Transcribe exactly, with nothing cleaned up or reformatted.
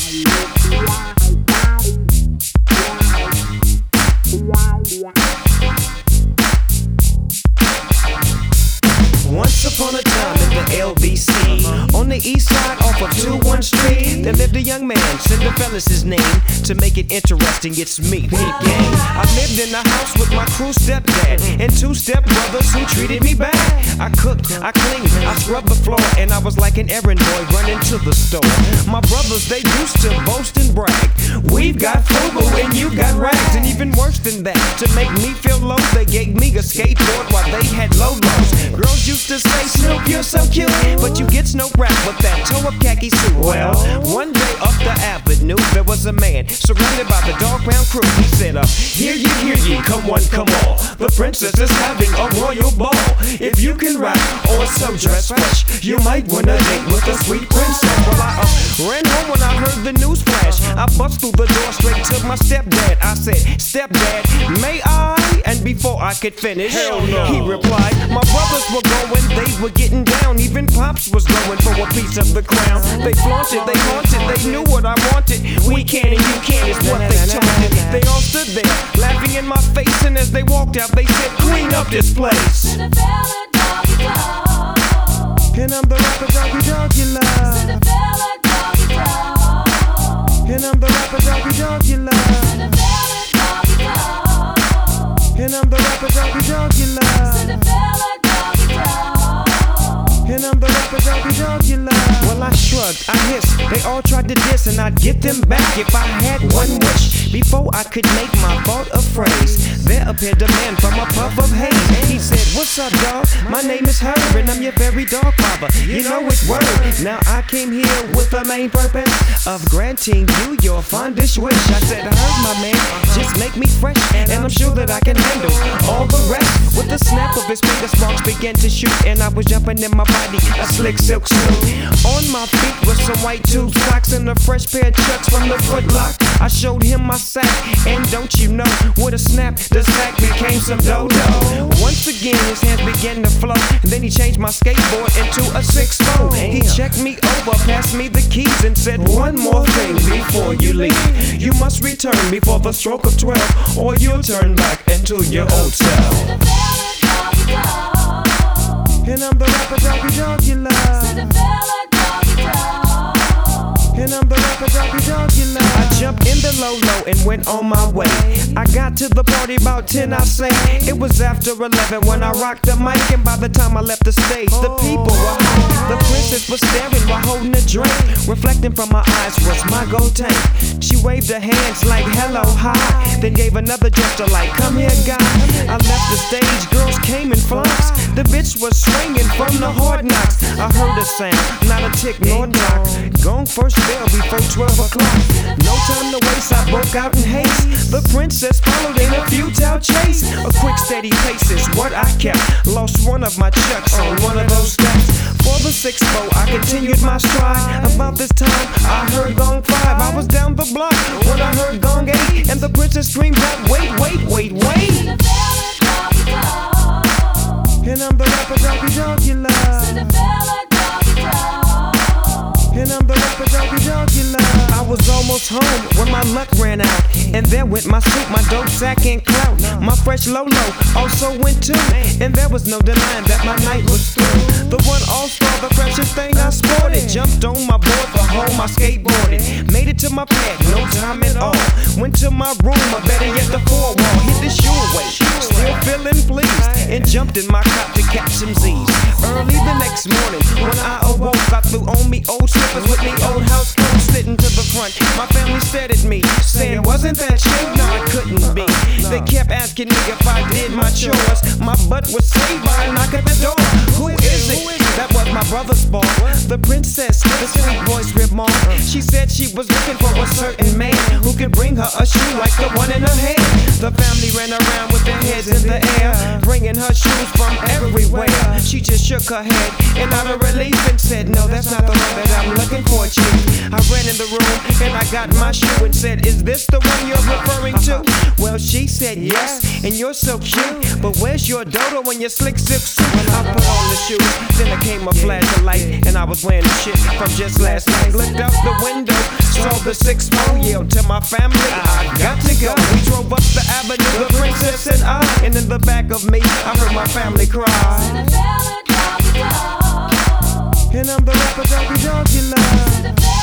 Once upon a time in the L B C, uh-huh. on the east side off of two one Street, there lived a young man, Cinderella's his name. To make it interesting, it's me, Pete Gang. I lived in a house with my crew stepdad and two stepbrothers who treated me bad. I cooked, I cleaned, I scrubbed the floor, and I was like an errand boy running to the store. My brothers, they used to boast and brag. We've got FUBU and you got rags. And even worse than that, to make me feel low, they gave me a skateboard while they had lolos. Girls used to say, Snoop, you're so cute, but you get no rap with that toe-up khaki suit. Well, one day up the avenue, there was a man surrounded by the dog pound crew. He said, uh, hear ye, hear ye, come one, come all. The princess is having a royal ball. If you can rap or so dress fresh, you might wanna date with a sweet princess. Well, I uh, ran home when I heard the news flash. I bust through the door straight to my stepdad. I said, stepdad, may I? And before I could finish, hell no. He replied, my brothers were going, they were getting down. Even Pops was going for a piece of the crown. They flaunted, they haunted, they knew what I wanted. We can and you can is what they taunted. They all stood there, laughing in my face, and as they walked out, they said, clean up this place. Cinderella, doggy dog. And I'm the rapper doggy dog you love. Cinderella, doggy dog. And I'm the rapper doggy dog you love. Cinderella, doggy dog. And I'm the rapper doggy dog you love. Cinderella, doggy dog. And I'm the rapper doggy dog you love. Well, I shrugged, I hissed. They all tried to diss, and I'd get them back if I had one wish. Before I could make my thought a phrase, there appeared a man from a puff of haze. He said, what's up, dog? My name is Herb, and I'm your very dog father. You know it's word. Now I came here with the main purpose of granting you your fondest wish. I said, Herb, my man, just make me fresh, and I'm sure that I can handle all the rest. With the snap of his finger, sparks began to shoot, and I was jumping in my body, a slick silk suit. On my feet was some white tube socks and a fresh pair of chucks from the Foot Lock. I showed him my sack, and don't you know, with a snap, the sack became some dodo. Once again, his hands began to flow, and then he changed my skateboard into a six four. He checked me over, passed me the keys, and said, one more thing before you leave. You must return before the stroke of twelve, or you'll turn back into your old self. Cinderella, doggy dog. And I'm the rapper doggy dog you love. Cinderella, doggy dog. And I'm the rapper doggy dog you love. I jumped in the low-low and went on my way. I got to the party about ten, I say. It was after eleven when I rocked the mic, and by the time I left the stage, the people were high. The princess was staring while holding a drink. Reflecting from my eyes was my gold tank. She waved her hands like hello, hi, then gave another gesture like come here, guy. I left the stage, girls came in flocks. The bitch was swinging from the hard knocks. I heard a sound, not a tick nor knock. Gone first bell before twelve o'clock. No time to waste, I broke out in haste. The princess followed in a futile chase. A quick steady pace is what I kept. Lost one of my chucks on one of those steps. For the sixth four, I continued my stride. About this time, I heard gong five. I was down the block when I heard gong eight, and the princess screamed out, wait, wait, wait, wait. Cinderella, doggy dog. And I'm the rapper doggy dog you love. Cinderella, doggy dog. And I'm the rapper doggy dog you love. I was almost home when my luck ran out, and there went my suit, my dope sack and clout. My fresh Lolo also went too, and there was no denying that my night was through. The one all-star, the freshest thing I sported. Jumped on my board for home, I skateboarded. Made it to my pad, no time at all. Went to my room, or better yet the four wall. Hit the shore way, still feeling pleased, and jumped in my cop to catch some Z's. Early the next morning, when I awoke, I threw on me old slippers with me old house clothes, sitting to the front. My family stared at me, saying, wasn't that you? No, it couldn't be. They kept asking me if I did my chores. My butt was saved by a knock at the door. Who is it? That was my brother's ball. The princess, the sweet voice remarked. She said she was looking for a certain man who could bring her a shoe like the one in her hand. The family ran around with their heads in the air, bringing her shoes from everywhere. She just shook her head and out of relief and said, no, that's not the one that I'm looking for, chief. I ran in the room and I got my shoe and said, is this the one you're referring to? Well, she said yes, and you're so cute, but where's your dodo and your slick silk suit? I put on the shoes, then there came a flash of light, and I was wearing the shit from just last night. Looked out the window, saw the six more yelled to my family, I got to go. We drove up the avenue, the princess and I, and in the back of me, I heard my family cry. Cinderella, doggy dog. And I'm the rapper, doggy dog you love. Cinderella.